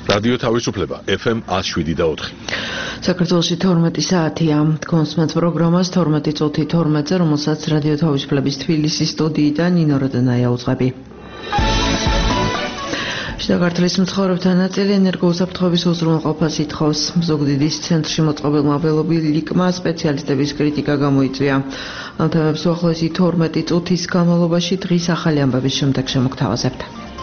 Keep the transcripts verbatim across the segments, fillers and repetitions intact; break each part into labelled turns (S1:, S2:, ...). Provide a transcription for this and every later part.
S1: რადიო თავისუფლება ეფ ემ one oh seven და four.
S2: საქართველოში თორმეტი საათია. კონსმეთ პროგრამას თორმეტი წუთი თორმეტზე, რომელსაც რადიო თავისუფლების თბილისის სტუდიიდან ნინო როდენაია უძღვები. საქართველოს მცხოვრებთა ნაწილი ენერგოუსაფრთხოების უზრუნველყოფას ითხოვს. ზუგდიდის ცენტრში მოწყობილმა ველობილიკმა სპეციალისტების კრიტიკა გამოიწვია. ამ თემებს უახლოესი თორმეტი წუთის განმავლობაში დღის ახალი ამბების შემდეგ შემოგთავაზებთ.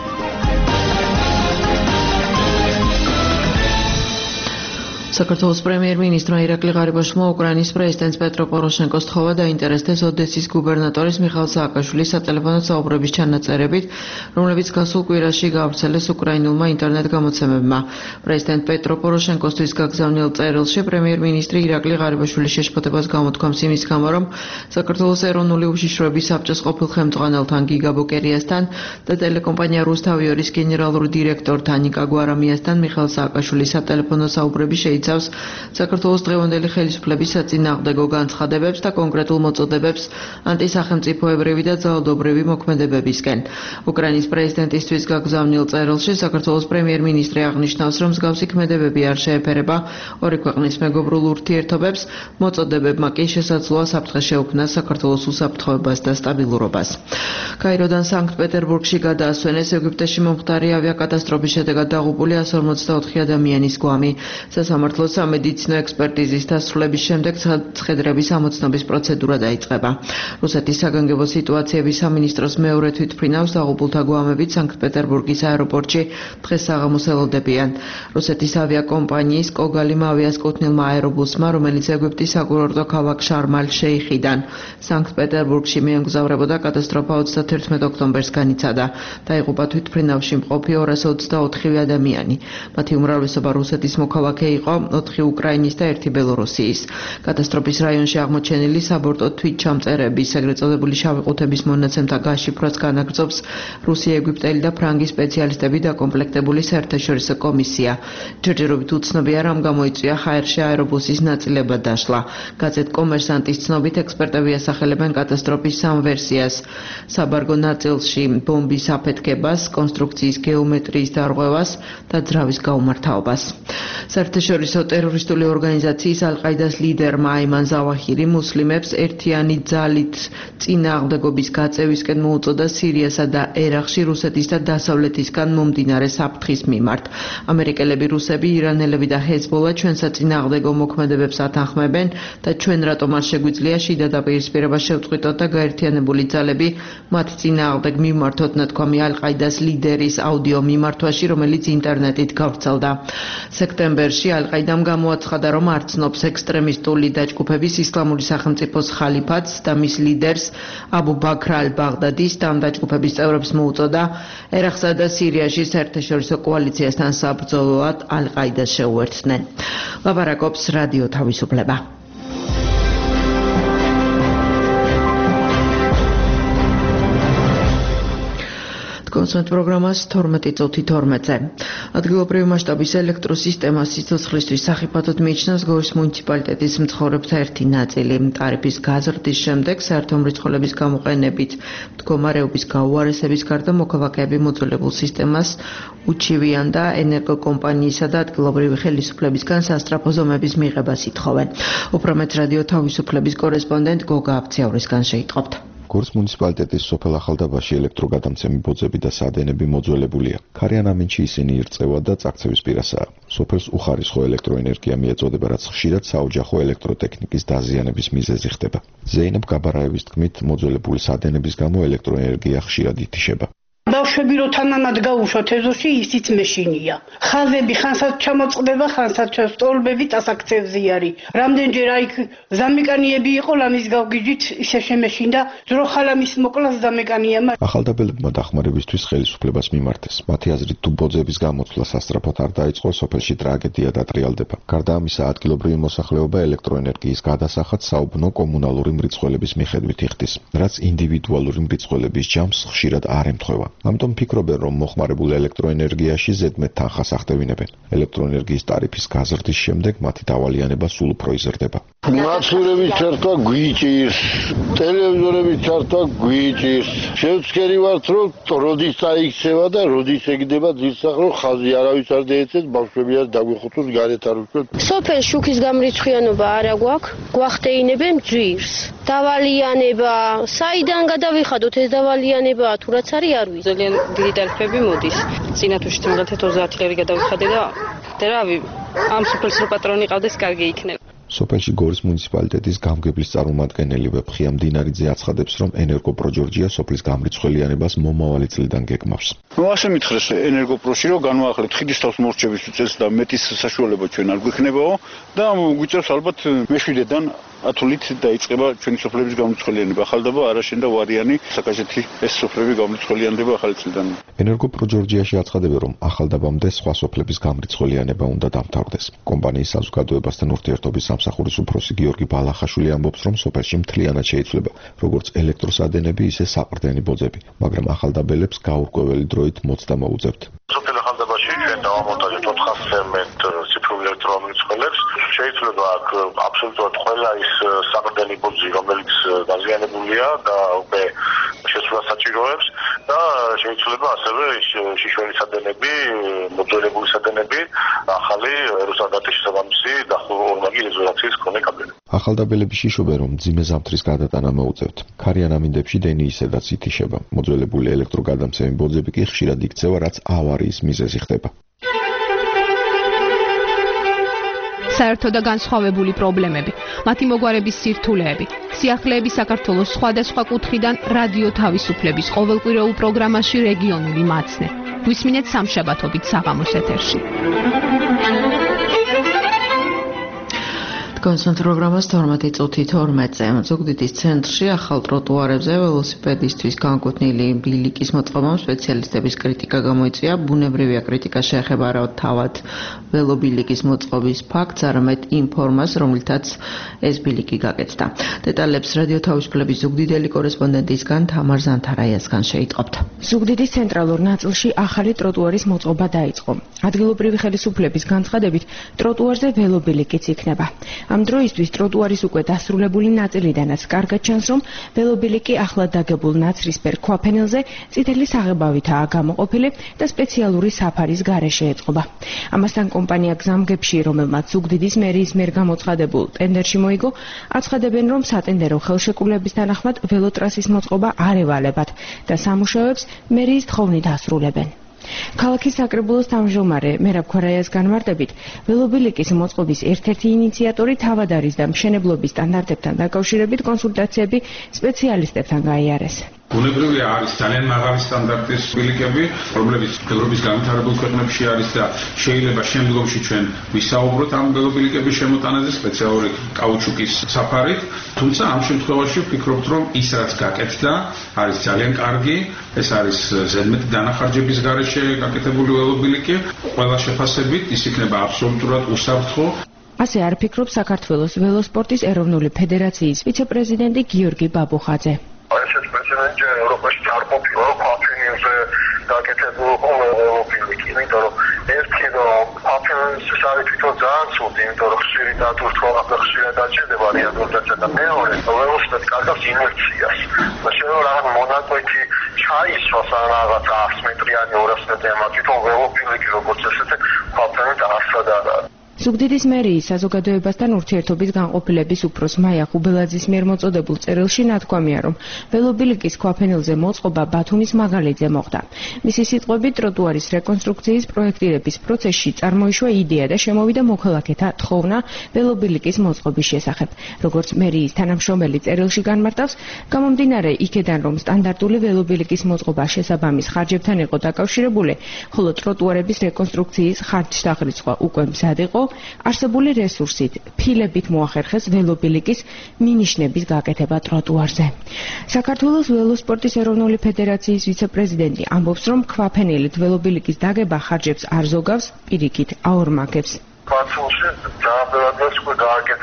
S2: საქართველოს პრემიერ-მინისტრმა ირაკლი ღარიბაშვილმა უკრაინის პრეზიდენტს პეტრო პოროშენკოს თხოვა დაინტერესდეს ოდესის გუბერნატორის მიხაილ სააკაშვილის სატელეფონო საუბრების ჩანაწერებით, რომლებიც გასულ კვირაში გაავრცელეს უკრაინულმა ინტერნეტ გამოცემებმა. პრეზიდენტ პეტრო პოროშენკოსთვის გაგზავნილ წერილში პრემიერ-მინისტრი ირაკლი ღარიბაშვილის შეშფოთებას გამოთქვამს იმის გამო, რომ საქართველოს ეროვნული უშიშროების საბჭოს ყოფილ ხელმძღვანელთან გიგა ბოკერიასთან და ტელეკომპანია რუსთავიორის გენერალური დირექტორთან ნიკა გვარამიასთან მიხაილ სააკაშვილის სატელეფონო საუბრები შეიცავს საქართველოს დღევანდელი ხელისუფლების საწინააღმდეგო განცხადებებს და კონკრეტულ მოწოდებებს ანტისახელმწიფოებრივი და ძალადობრივი მოქმედებებისკენ. უკრაინის პრეზიდენტისთვის გაგზავნილ წერილში საქართველოს პრემიერ-მინისტრი აღნიშნავს, რომ მსგავსი ქმედებები არ შეეფერება ორი ქვეყნის მეგობრულ ურთიერთობებს, მოწოდებებმა კი შესაძლოა საფრთხე შეუქმნას საქართველოს უსაფრთხოებას და სტაბილურობას. კაიროდან სანქტ-პეტერბურგში გადაასვენეს ეგვიპტეში მომხდარი ავიაკატასტროფის შედეგად დაღუპული one hundred forty-four ადამიანის გვამი. სასამართლო სამედიცინო ექსპერტიზის დასრულების შემდეგ ცხედრების ამოცნობის პროცედურა დაიწყება. რუსეთის საგანგებო სიტუაციების სამინისტროს მეორე თვითმფრინავს დაღუპულთა გვამებით სანქტ-პეტერბურგის აეროპორტში დღეს საღამოს ელოდებიან. რუსეთის ავიაკომპანიის კოგალიმ ავიასკუთნილმა აერობუსმა, რომელიც ეგვიპტის საკურორტო ქალაქ შარმ-ალ-შეიხიდან სანქტ-პეტერბურგში მიემგზავრებოდა, კატასტროფა თერთმეტ ოქტომბერს განიცადა. დაიღუპა თვითმფრინავში მყოფი two hundred twenty-four ადამიანი. მათი უმრავლესობა რუსეთის მოქალაქე იყო, ოთხი უკრაინის და ერთი ბელორუსიის. კატასტროფის რაიონში აღმოჩენილი საბორტო თვითჩამწერების, ეგრეთ წოდებული შავი ყუთების მონაცემთა გაშიფრვას განაგრძობს რუსი, ეგვიპტელი და ფრანგი სპეციალისტები დაკომპლექტებული საერთაშორისო კომისია. ჯერჯერობით უცნობია, რამ გამოიწვია ჰაერში აერობუსის ნაწილებად დაშლა. გაზეთ კომერსანტის ცნობით ექსპერტები ასახელებენ კატასტროფის სამ ვერსიას: საბარგო ნაწილში ბომბის აფეთქებას, კონსტრუქციის გეომეტრიის დარღვევას და ძრავის გაუმართავობას. საერთაშორისო ტერორისტული ორგანიზაციის ალ-ყაიდას ლიდერმა აიმან ზავაჰირი მუსლიმებს ერთიანი ძალით წინააღმდეგობის გაწევისკენ მოუწოდა სირიასა და ერაყში რუსეთის და დასავლეთისგან მომდინარე საფრთხის მიმართ. ამერიკელები, რუსები, ირანელები და ჰეზბოლა ჩვენ საწინააღმდეგო მოქმედებებს ათანხმებენ და ჩვენ რატომ არ შეგვიძლია შიდა დაპირისპირება შევწყვიტოთ და გაერთიანებული ძალები მათ წინააღმდეგ მიმართოთ, ნათქვამი ალ-ყაიდას ლიდერის აუდიო მიმართვაში, რომელიც ინტერნეტით გავრცელდა. სექტემბერში ალ-ყაიდამ გამოაცხადა, რომ არ ცნობს ექსტრემისტული დაჯგუფების ისლამური სახელმწიფოს ხალიფატს და მის ლიდერს აბუ ბაქრ ალ-ბაღდადის და ამ დაჯგუფების წევრებს მოუწოდა ერაყსა და სირიაში საერთაშორისო კოალიციასთან საბრძოლოად ალ-ყაიდას შეუერთდნენ. ლაპარაკობს რადიო თავისუფლება. კონსმეთ პროგრამას თორმეტი წუთი თორმეტზე. ადგილობრივი მასშტაბის ელექტროსისტემა სიცოცხლისთვის სახიფათოდ მიიჩნევს გორის მუნიციპალიტეტის მცხოვრებთა ერთი ნაწილი. ტარიფის გაზრდის შემდეგ საერთო მრეწველობის გამოყენებით მდგომარეობის გაუარესების გარდა მოქალაქეები მოძველებულ სისტემას უჩივიან და ენერგოკომპანიისა და ადგილობრივი ხელისუფლებისგან სასწრაფო ზომების მიღებას ითხოვენ. უფრო მეტ რადიო თავისუფლების კორესპონდენტ გოგა აფციავრისგან შეიტყობთ.
S3: გორის მუნიციპალიტეტის სოფელ ახალდაბაში ელექტროგადამცემი ბოძები და სადენები მოძველებულია. ქარიან ამინჩი ისინი ირწევა და წაქცევის პირასაა. სოფელს უხარისხო ელექტროენერგია მიეწოდება, რაც ხშირად საოჯახო ელექტროტექნიკის დაზიანების მიზეზი ხდება. ზეინებ გაბარაევის თქმით, მოძველებული სადენების გამო ელექტროენერგია ხშირად ითიშება.
S4: ბავშვები რო თანანად გაუშვათ ეზოში, ისიც მეშინია. ხაზები ხანსად ჩამოწყდება, ხანსად სტოლბები წასაქცევზე არის. რამდენჯერ აი ზამეკანიები იყო, ლამის გავგიჯით ისე შემეშინდა, ძროხალამის მოკლას ზამეკანიამ.
S3: ახალდაბელებმა დახმარებისთვის ხელისუფლებას მიმართეს. მათი აზრით, თუ ბოძების გამოცვლა სასწრაფოდ არ დაიწყო, სოფელში ტრაგედია დატრიალდება. გარდა ამისა, ადგილობრივი მოსახლეობა ელექტროენერგიის გადასახადს საუბნო კომუნალური მრეწველების მიხედვით იხდის, რაც ინდივიდუალური მრეწველების ჯამს ხშირად არ ემთხვევა. ამის ამიტომ ფიქრობენ, რომ მოხმარებულ ელექტროენერგიაში ზედმეტ თანხას ახდევინებენ. ელექტროენერგიის ტარიფის გაზრდის შემდეგ მათი დავალიანება სულ უფრო იზრდება.
S5: მაცურების ჩართვა გვიჭირს, ტელევიზორების ჩართვა გვიჭირს. შევცქერი ვართ, რომ როდის წაიქცევა და როდის ეგდება ძირსახრო ხაზი არავის არ დაეცეს, ბავშვები არ დაგვიხუტოს გარეთ არ ვწვევთ.
S6: სოფელ შუქის გამრიცხიანობა არა გვაქვს, გვახტეინებენ ძვირს. დავალიანება, საიდან გადავიხადოთ ეს დავალიანება, თუ რაც არის არ ვიცი.
S7: ძალიან დიდი ტარიფები მოდის. წინა თვეში მაგალითად ოცდაათი ლარი გადავიხადე და და რავი, ამ სოფელს რო პატრონი ყავდეს, კარგი იქნება.
S3: სოფელში გორის მუნიციპალიტეტის გამგებლის წარმომადგენელი ვეფხია მდინარიძე აცხადებს, რომ ენერგოპრო ჯორჯია სოფლის გამრიცხველიანებას მომავალი წლიდან გეგმავს.
S8: ნუ ასე მითხრეს ენერგოპროში, რომ განვაახლეთ ხიდის თავს მორჩების წელს და მეტის საშუალება ჩვენ არ გვექნებაო და გვიწევს ალბათ მეშვიდედან ათულით დაიწყება ჩვენი სოფლების გამრიცხველიანება. ახალდაბა, არაშენ და ვარიანი საკაჟეთი ეს სოფლები გამრიცხველიანდება ახალი წლიდან.
S3: ენერგოპრო ჯორჯიაში აცხადებენ, რომ ახალდაბამდე სხვა სოფლების გამრიცხველიანება უნდა დამთავრდეს. კომპანიის საზოგადოებასთან ურთიერთობის სამსახურის უფროსი გიორგი ბალახაშვილი ამბობს, რომ სოფელში მთლიანად შეიცვლება როგორც ელექტროსადენები, ისე საყრდენი ბოძები, მაგრამ ახალდაბელებს გაურკვეველი დროით მოცდა მოუძებთ.
S5: სოფელ ახალდაბაში ჩვენ დავამონტაჟეთ ოთხასი მეტრ ციფრულ ელექტრომრიცხველებს. შეიძლება აქ აბსოლუტურად ყველა ის საყრდენი ბოძი, რომელიც დაზიანებულია და უკვე შესვლა საჭიროებს და შეიძლება ასევე შიშველი სადენები, მოძველებული სადენები, ახალი რუსანდატის შესაბამისი ორმაგი იზოლაციის მქონე კაბელი.
S3: ახალდაბელები შიშობენ, რომ მძიმე ზამთრის გადატანა მოუწევთ. ქარიან ამინდებში დენი ისედაც ითიშება. მოძველებული ელექტროგადამცემი ბოძები კი ხშირად იქცევა, რაც ავარიის მიზეზი ხდება.
S9: საერთო და განსხვავებული პრობლემები, მათი მოგვარების სირთულეები, სიახლეები საქართველოს სხვადასხვა კუთხიდან რადიო თავისუფლების ყოველკვირეულ პროგრამაში რეგიონული მაცნე. გვისმინეთ სამშაბათობით საღამოს ეთერში.
S2: კონსერტ პროგრამას თორმეტი წუთით ორმეტზე. ზუგდიდის ცენტრში ახალ ტროტუარებზე ველოსიპედისტვის განკუთვნილი ბილიკის მოწყობამ სპეციალისტების კრიტიკა გამოიწვია. ბუნებრივია კრიტიკა შეეხება არა თავად ველობილიკის მოწყობის ფაქტს, არამედ იმ ფორმას, რომლითაც ეს ბილიკი გაკეთდა. დეტალებს რადიო თავისუფლების ზუგდიდელი კორესპონდენტისგან თამარ ზანთარაიასგან შეიტყობთ.
S10: ზუგდიდის ცენტრალურ ნაწილში ახალი ტროტუარის მოწყობა დაიწყო. ადგილობრივი ხელისუფლების განცხადებით, ტროტუარზე ველობილიკიც იქნება. ამ დროისთვის ტროტუარის უკვე დასრულებული ნაწილიდანაც კარგად ჩანს, რომ ველობილიკი ახლად დაგებულ ნაცრისფერ ქვაფენელზე წითელი საღებავითაა გამოყოფილი და სპეციალური საფარის გარეშე ეწყობა. ამასთან კომპანია გზამგებში, რომელმაც ზუგდიდის მერიის მიერ გამოცხადებულ ტენდერში მოიგო, აცხადებენ, რომ სატენდერო ხელშეკრულების თანახმად ველოტრასის მოწყობა არ ევალებათ და სამუშაოებს მერიის თხოვნით ასრულებენ. ქალაქის საკრებულოს თავმჯდომარე მერაბ ქორაიას განმარტებით, ველობილიკის მოწყობის ერთ-ერთი ინიციატორი თავად არის და მშენებლობის სტანდარტებთან დაკავშირებით კონსულტაციები სპეციალისტებთან გაიარეს.
S11: ბუნებრივია არის ძალიან მაღალი სტანდარტის ბილიკები, რომლებიც ევროპის განვითარებულ ქვეყნებში არის და შეიძლება შემდგომში ჩვენ ვისაუბროთ ამ ველობილიკების შემოტანაზე სპეციალური კაუჩუკის საფარით, თუმცა ამ შემთხვევაში ვფიქრობთ, რომ ის რაც გაკეთდა, არის ძალიან კარგი, ეს არის ზედმეტი დანახარჯების გარეშე გაკეთებული ველობილიკი, ყველა შეფასებით ის იქნება აბსოლუტურად უსაფრთხო.
S10: ასე არ ფიქრობს საქართველოს ველოსპორტის ეროვნული ფედერაციის ვიცე-პრეზიდენტი გიორგი ბაბუხაძე.
S5: ესეც პრეზიდენტი ევროპაში წარმოქმნილ ფაფინილზე გაკეთებულ ველობილიკი, იმიტომ რომ ერთი რომ ფაფინილს არის თვითონ ძალიან ცუდი, იმიტომ რომ ხშირი დატვირთვა და ხშირად დაჭირდება რეაბილიტაცია და მეორე ველოსიპედი კარგავს ინერციას. და შეიძლება რაღაც მონაკვეთი ჩაისვას ან რაღაც ათს მეტრიანი ორას მეტრიანი თვითონ ველობილიკი როგორც ესეთი ფაფინილს არსად არ არის.
S10: ზუგდიდის მერიის საზოგადოებასთან ურთიერთობის განყოფილების უფროს მაია ხუბელაძის მიერ მოწოდებულ წერილში ნათქვამია, რომ ველობილიკის ქვაფენილზე მოწყობა ბათუმის მაგალითზე მოხდა. მისი სიტყვებით, ტროტუარის რეკონსტრუქციის პროექტირების პროცესში წარმოიშვა იდეა და შემოვიდა მოქალაქეთა თხოვნა ველობილიკის მოწყობის შესახებ. როგორც მერიის თანამშრომელი წერილში განმარტავს, გამომდინარე იქედან, რომ სტანდარტული ველობილიკის მოწყობა შესაბამის ხარჯებთან იყო დაკავშირებული, ხოლო ტროტუარების რეკონსტრუქციის ხარჯ-დაღრიცხვა უკვე მზად იყო, არსებული რესურსით ფილებით მოახერხეს ველობილიკის მინიშნების გაკეთება ტროტუარზე. საქართველოს ველოსპორტის ეროვნული ფედერაციის ვიცე-პრეზიდენტი ამბობს, რომ ქვაფენილით ველობილიკის დაგება ხარჯებს არ ზოგავს, პირიქით აორმაგებს.
S5: ქართულში ძალიან ბევრად უკვე გააკეთეს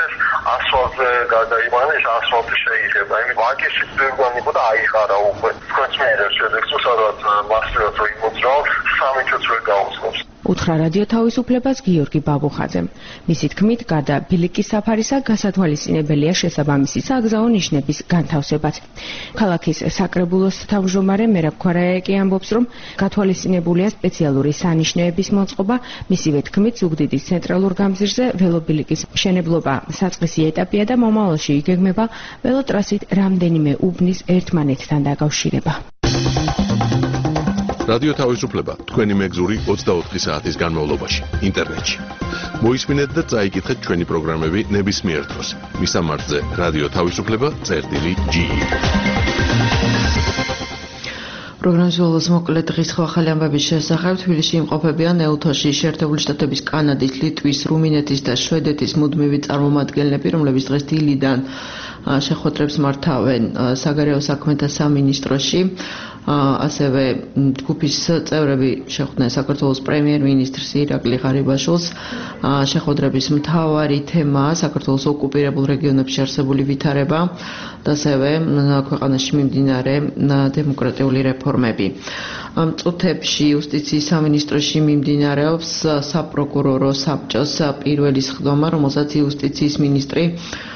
S5: ასფალტზე გადაიყვანა, ეს ასფალტი შეიძლება. იმით ვაკეში ძვირგვანი იყო და აიყარა უკვე. თქვენც მიიღეს შედექს, სადაც მასწავლებლად რომ იმოძრაოს, სამი თვეც ვერ გაუძლებს.
S10: უთხრა რადიო თავისუფლებას გიორგი ბაბუხაძემ. მისი თქმით, გარდა ბილიკის საფარისა, გასათვალისწინებელია შესაბამისი სააგზაო ნიშნების განთავსებაც. ქალაქის საკრებულოს თავმჯდომარე მერაბ ქვარაიაკი ამბობს, რომ გათვალისწინებულია სპეციალური სანიშნეების მოწყობა, მისივე თქმით, ზუგდიდის ცენტრალურ გამზირზე ველობილიკის მშენებლობა საწყისი ეტაპია და მომავალში იგეგმება ველოტრასით რამდენიმე უბნის ერთმანეთთან დაკავშირება.
S1: რადიო თავისუფლება თქვენი მეგზური ოცდაოთხი საათის განმავლობაში ინტერნეტში. მოისმინეთ და წაიკითხეთ ჩვენი პროგრამები ნებისმიერ დროს. მისამართზე რადიო თავისუფლება წერტილი ჯი.
S2: პროგრამის ბოლოს მოკლე დღის ახალი ამბების შესახებ თბილისში იმყოფებიან ეუთოში შეერთებული შტატების, კანადის, ლიტვის, რუმინეთის და შვედეთის მუდმივი წარმომადგენლები, რომლებიც დღეს დილიდან შეხვედრებს მართავენ საგარეო საქმეთა სამინისტროში. ასევე ჯგუფის წევრები შეხვდნენ საქართველოს პრემიერ-მინისტრს ირაკლი ღარიბაშვილს. შეხვედრების მთავარი თემაა საქართველოს ოკუპირებულ რეგიონებში არსებული ვითარება და ასევე ქვეყანაში მიმდინარე დემოკრატიული რეფორმები. ამ წუთებში იუსტიციის სამინისტროში მიმდინარეობს საპროკურორო საბჭოს პირველი სხდომა, რომელსაც იუსტიციის მინისტრი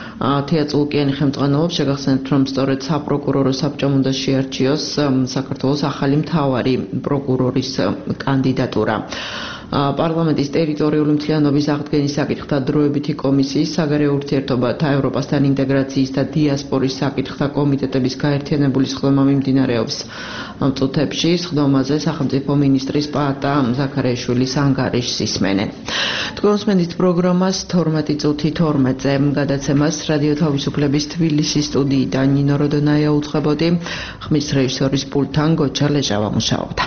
S2: თეა წულკიანი ხელმძღვანელობს. შეგახსენებთ, რომ სწორედ საპროკურორო საბჭომ უნდა შეარჩიოს საქართველოს ახალი მთავარი პროკურორის კანდიდატურა. პარლამენტის ტერიტორიული მთლიანობის აღდგენის საკითხთა დროებითი კომისიის, საგარეო ურთიერთობათა, ევროპასთან ინტეგრაციის და დიასპორის საკითხთა კომიტეტების გაერთიანებული სხდომა მიმდინარეობს. ამ წუთებში სხდომაზე სახელმწიფო მინისტრის პაატა ზაქარიაშვილის ანგარიშს ისმენენ. თქვენ უსმენთ პროგრამას თორმეტი წუთი თორმეტზე. გადაცემას რადიო თავისუფლების თბილისის სტუდიიდან ნინო როდონაია უძღვებოდი. ხმის რეჟისორის პულტთან გოჩა ლეჟავა მუშაობდა.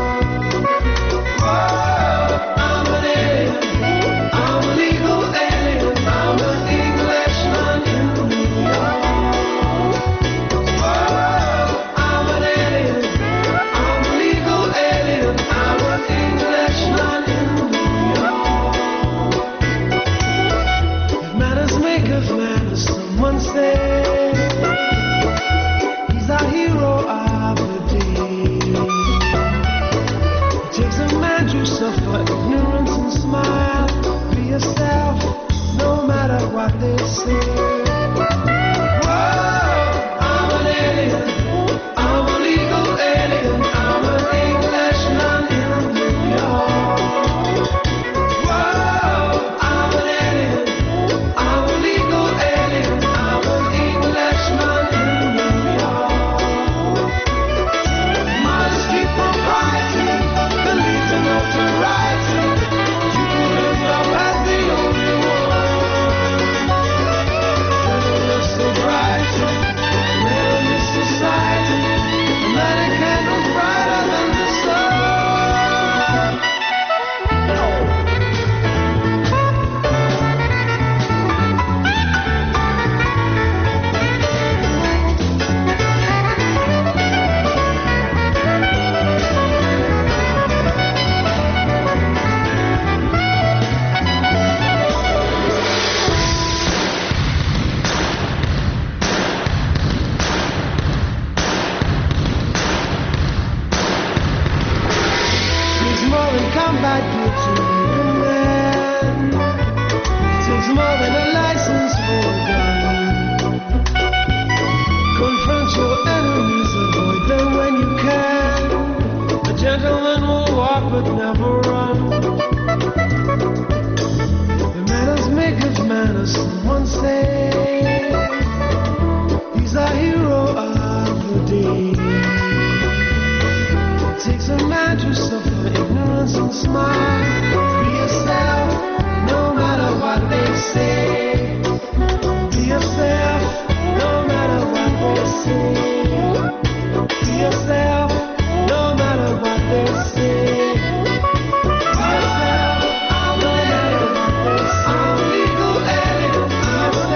S12: I'm an alien, I'm a legal alien. someone say he's a hero of the day. It takes a man to suffer ignorance and smile. Be yourself, no matter what they say. Be yourself, no matter what they say. Be yourself, no matter what they say. Be yourself, no matter what they say. I'm legal and be yourself.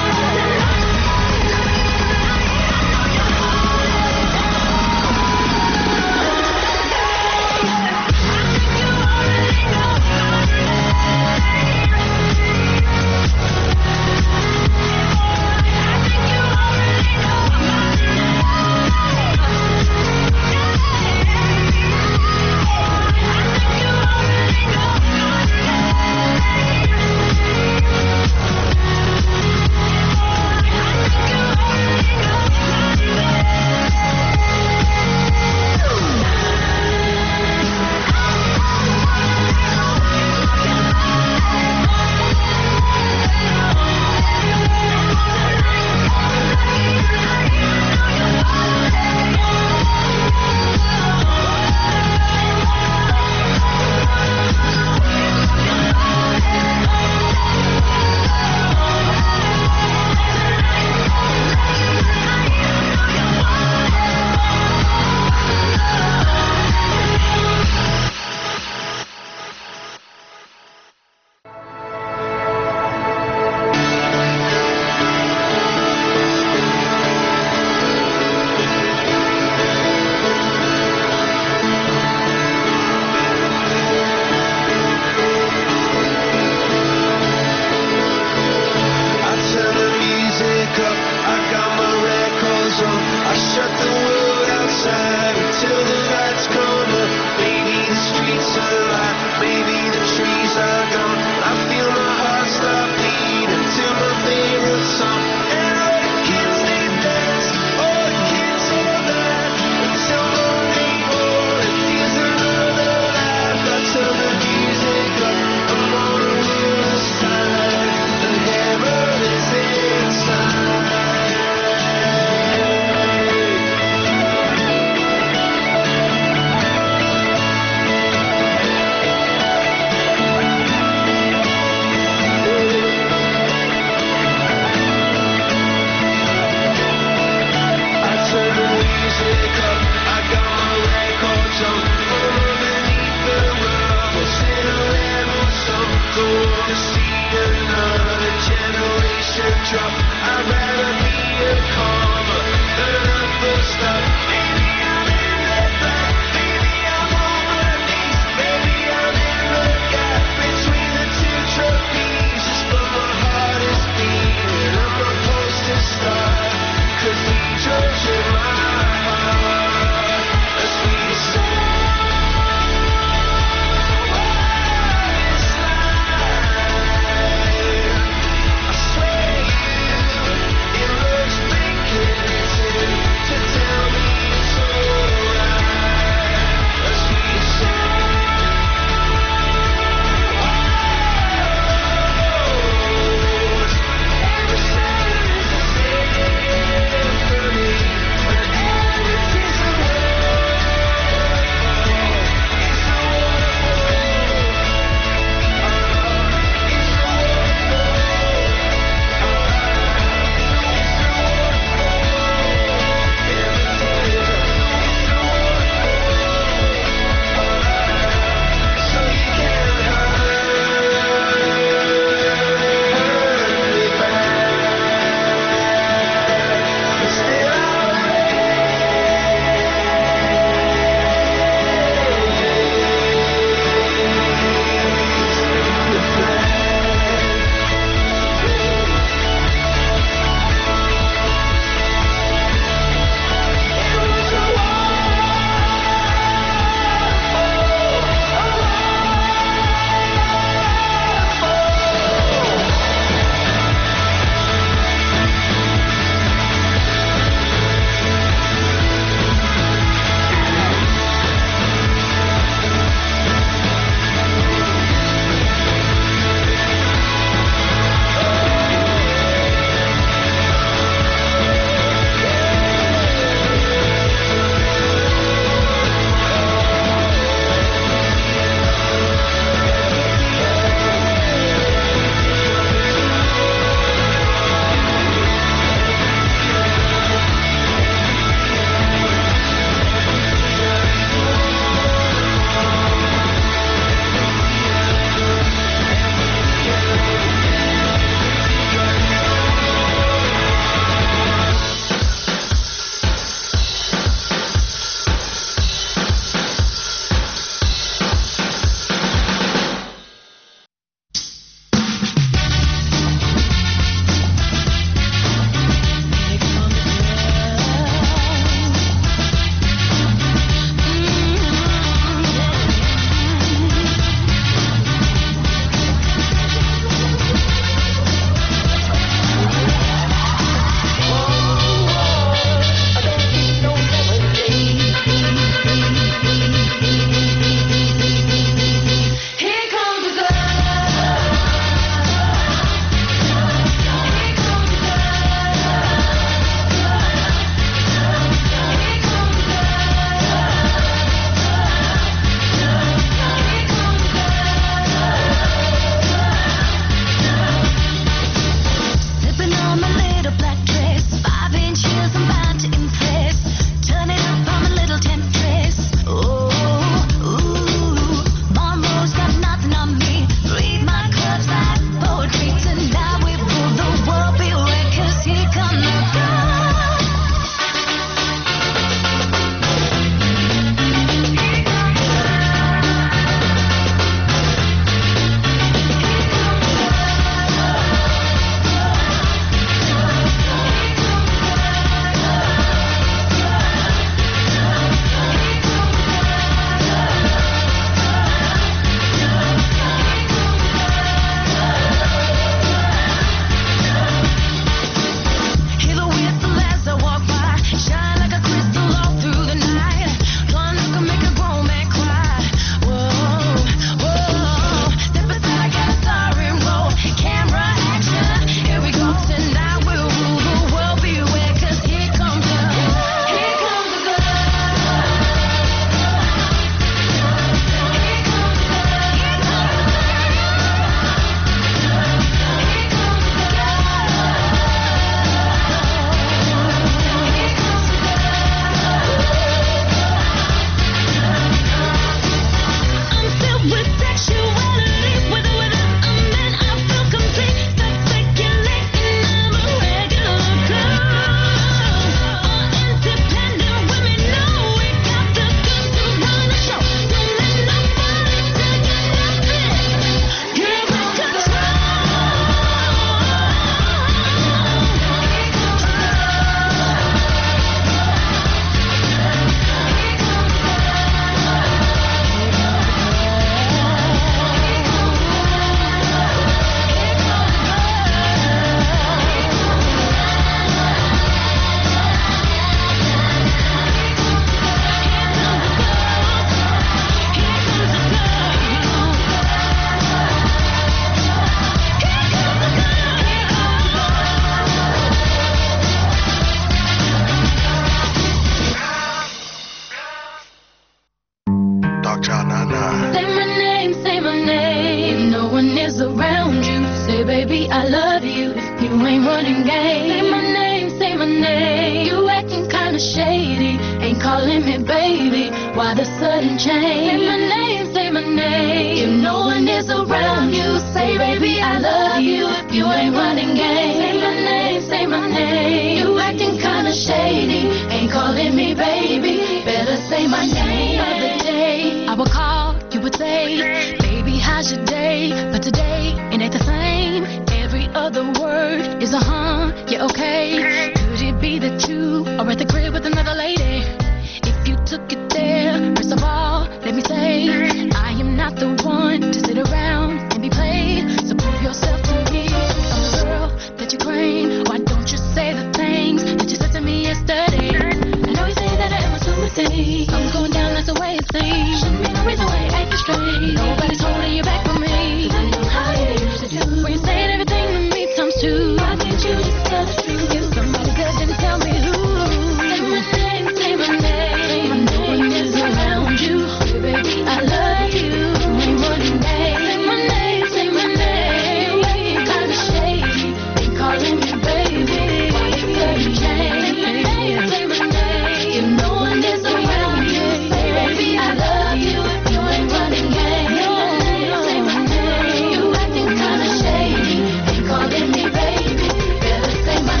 S13: running game. Say my name, say my name. You acting kinda shady, ain't calling me baby. Why the sudden change? Say my name, say my name. If no one is around you, say baby I love you. If you ain't running game, say my name, say my name. You acting kinda shady, ain't calling me baby. Better say my name. Other day I would call, you would say, baby how's your day? But today it ain't the same. Every other word is a huh, yeah okay. Could it be that you are at the crib with another lady? If you took it there, first of all, let me say, I am not the one to sit around and be played. So prove yourself to me. I'm the girl that you claim. Why don't you say the things that you said to me yesterday? I know you say that I am assuming things. Something's going down, that's the way it seems. Shouldn't be no reason why you're acting strange. Nobody's holding you back from me. 'Cause I know how you used to do. When you saying everything to me times two. Why can't you just tell the truth? If somebody good, then tell me who. Say my name, say my name. No one is around you. Baby, I love you. Ain't running game. Say my name, say my name. You ain't kinda shady, ain't calling me baby. Why you couldn't change? Say my name, say my name. If no one is around you, say baby, I love you. If you ain't running game. Say my name, you acting kinda shady, ain't calling me baby. Better say my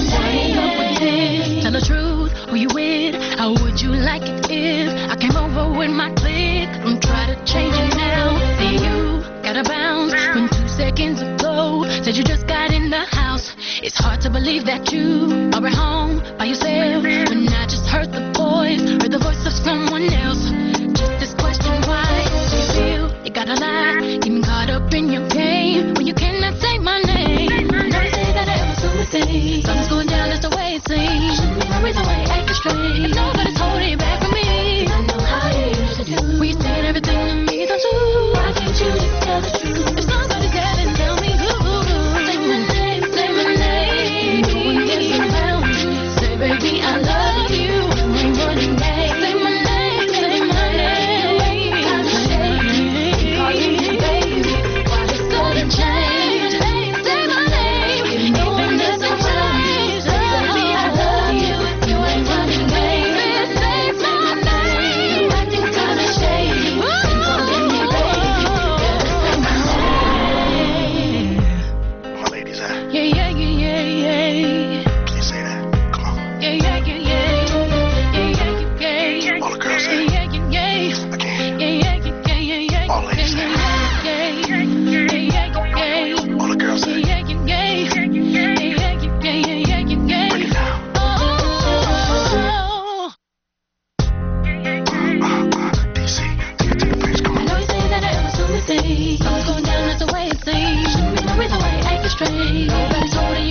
S13: name. Tell the truth, who you with? How would you like it if I came over with my clique? Don't try to change it now. See you gotta bounce when two seconds ago said you just got in the house. It's hard to believe that you are at home by yourself when I just heard the voice, heard the voice of someone else. Just this question, why do you feel you gotta lie? Getting caught up in your game when you cannot say my name. I know you say that I am assuming things. Something's going down, that's the way it seems. Shouldn't be no reason why you're acting strange. If nobody's holding you back from me, 'cause I know how you used to do. When you saying everything to me, don't you? Why can't you just tell the truth? If somebody's there, then tell me who. Say my name, say my name. No one is around you. Say baby I love you. You ain't running game. Say my name, say my name. You ain't kinda shady, calling me baby. Why the sudden change? Say my name. If no one is around you, say baby I love you. If you ain't running game, say my name. You acting kinda shady, ain't calling me baby. Better say my name.
S14: My ladies out.
S13: Yeah, yeah, yeah, yeah, yeah.
S14: Please say that. Come on.
S13: Yeah, yeah, yeah, yeah. Yeah, yeah, yeah, yeah.
S14: All the girls say
S13: Yeah, yeah, yeah, yeah.
S14: Again.
S13: Yeah, yeah, yeah, yeah, yeah.
S14: All ladies say
S13: Yeah, yeah, yeah, yeah, yeah.
S14: All the girls say
S13: Yeah, yeah, yeah, yeah. Yeah, yeah, yeah, yeah, yeah, yeah.
S14: Break it down.
S13: Oh.
S14: Uh, uh, D C, take it to the bridge. Come
S13: I
S14: on.
S13: know you say that I am assuming things. Something's going down, that's the way it seems. Shouldn't be no reason why you're acting strange. Nobody's holding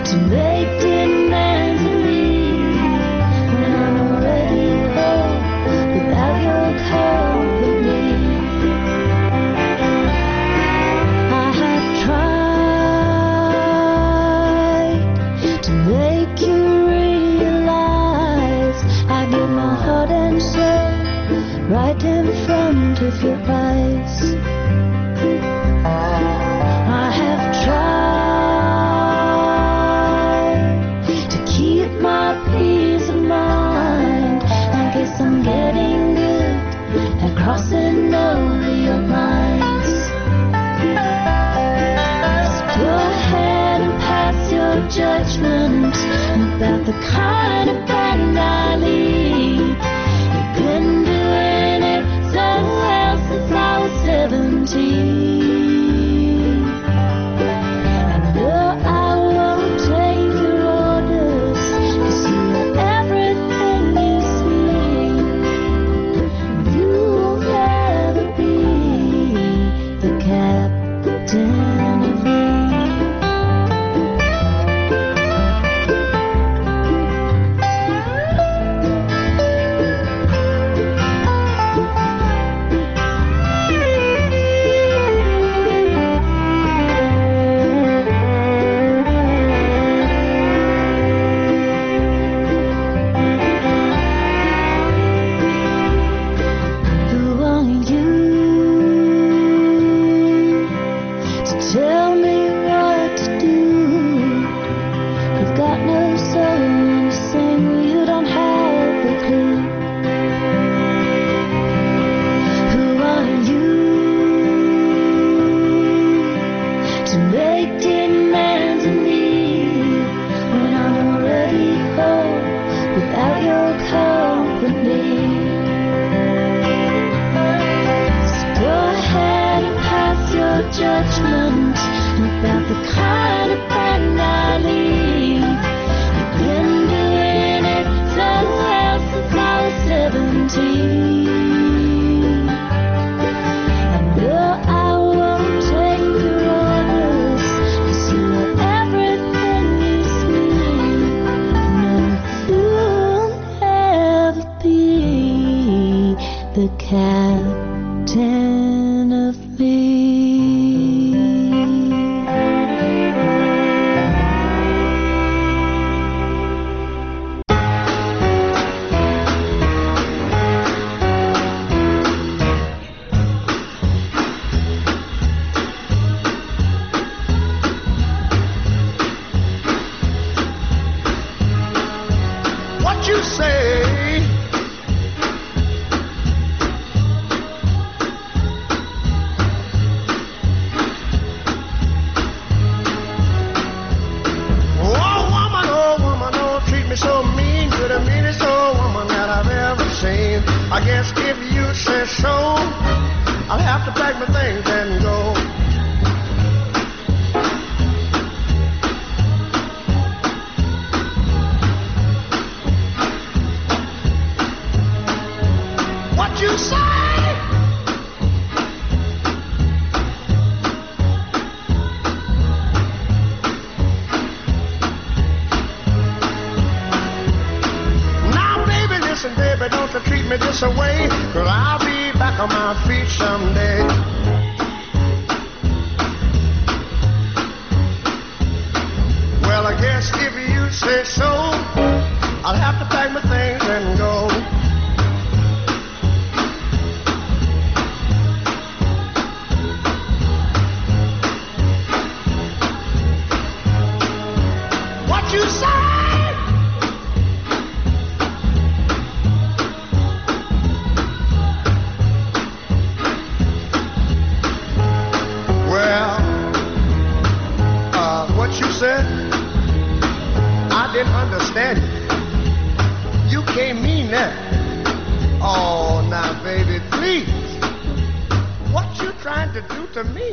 S13: to make demands of me when I'm already home without your company. I have tried to make you realize I give my heart and soul right in front of your eyes. I have tried to keep my peace of mind. I guess I'm getting good at crossing over your lines. So go ahead and pass your judgment about the kind of band I lead. You've been doing it so well since I was seventeen. And no, I won't take your orders, 'cause you are everything you see. You'll never be the captain of me. Who are you to tell me what to do? You've got no soul to sing, you don't have a clue. Who are you to make demands of me when I'm already home without your company? So go ahead and pass your judgment about the kind of band I lead. You've been doing it so well since I was seventeen. And no, I won't take your orders, 'cause you are everything you see. No, you'll never be the captain of me.
S14: What you say? Oh woman, oh woman, don't treat me so mean. You're the meanest old woman that I've ever seen. I guess if you say so, I'll have to pack my things and go. What you say? Now, baby, listen, baby, don't you treat me this away, 'cause I'll be back on my feet someday. Well, I guess if you say so, I'll have to pack my things and go. What you say? Well, uh, what you said, I didn't understand you. You can't mean that. Oh, now, baby, please. What you trying to do to me?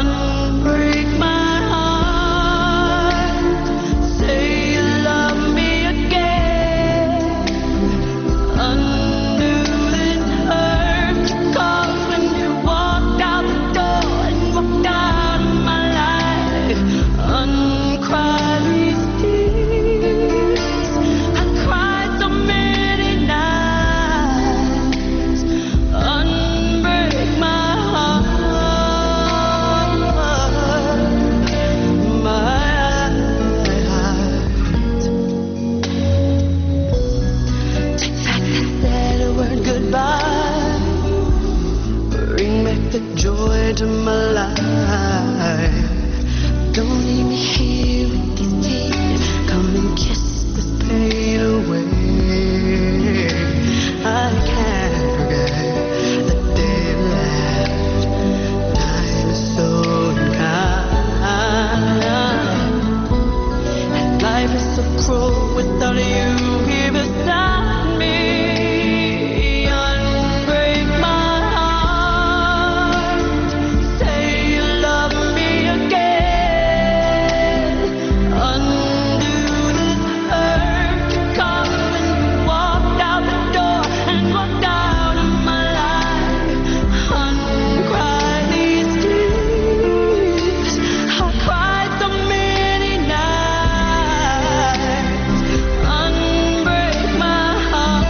S12: unbreak my heart. Say you love me again. Undo this hurt, 'cause when you walked out the door and walked out of my life, uncry these tears. I cried so many nights. Unbreak my heart, my heart. Take back that sad word goodbye. Bring back the joy to my life. Don't leave me here with these tears. Come and kiss this pain away. I can't forget the day you left. Time is so unkind, and life is so cruel without you here beside me. Unbreak my heart. Say you love me again. Undo this hurt, 'cause when you walked out the door and walked out of my life, uncry these tears. I cried so many nights. Unbreak my heart.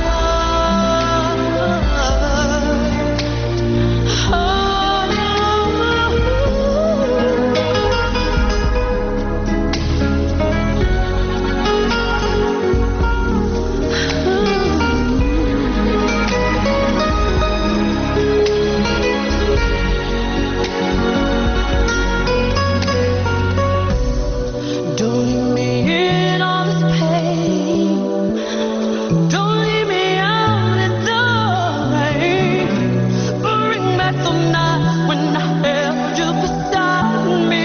S12: Don't leave me in all this pain. Don't leave me out in the rain. Bring back the nights when I held you beside me.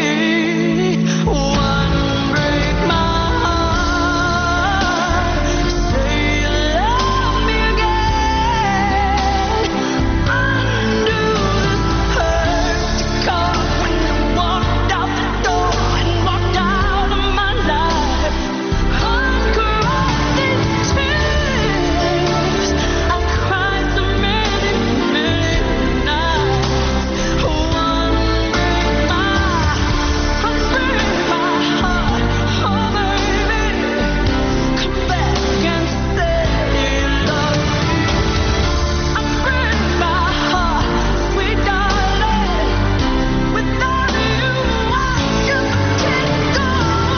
S12: Unbreak my heart. Say you love me again. Undo this hurt, 'cause when you walked out the door and walked out of my life, uncry these tears. I cried so many, many nights. Unbreak my, unbreak my heart. Oh baby, come back and say you love me. Unbreak my heart, sweet darling. Without you, I just can't go.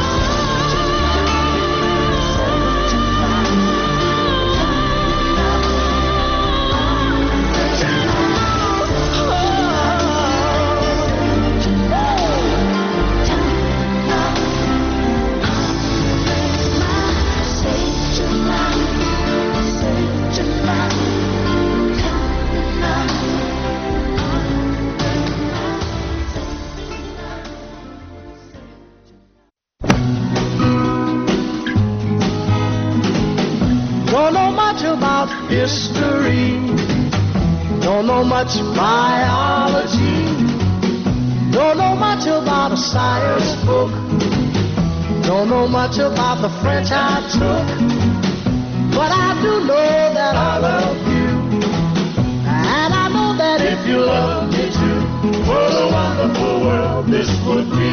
S14: Don't know much about history. Don't know much biology. Don't know much about a science book. Don't know much about the French I took. But I do know that I love you. And I know that if you love me too, what a wonderful world this would be.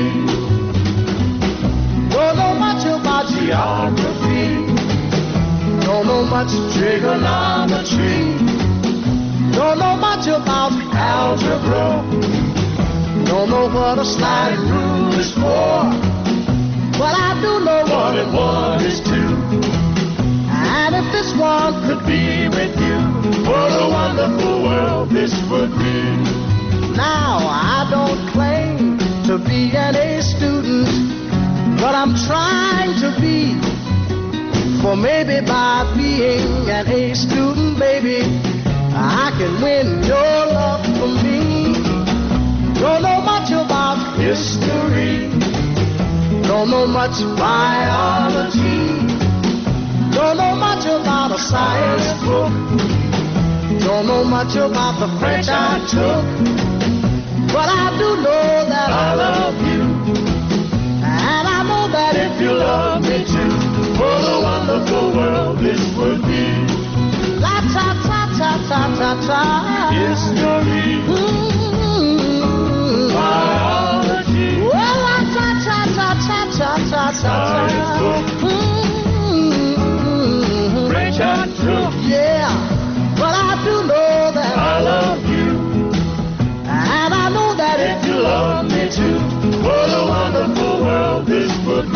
S14: Don't know much about geography. Don't know much trigonometry. Don't know much about algebra. Don't know what a sliding rule is for. But I do know one and one is two. And if this one could be with you, what a wonderful world this would be. Now I don't claim to be an A student, but I'm trying to be. For maybe by being an A student, baby, I can win your love for me. Don't know much about history. Don't know much biology. Don't know much about a science book. Don't know much about the French I took. But I do know that I
S12: ta. History. Mm-hmm. Biology. Well, la ta ta ta ta ta ta ta ta. Mm-hmm. Rich and true. Yeah, but I do know that I love you, and I know that if you love me too, what a wonderful world this would be.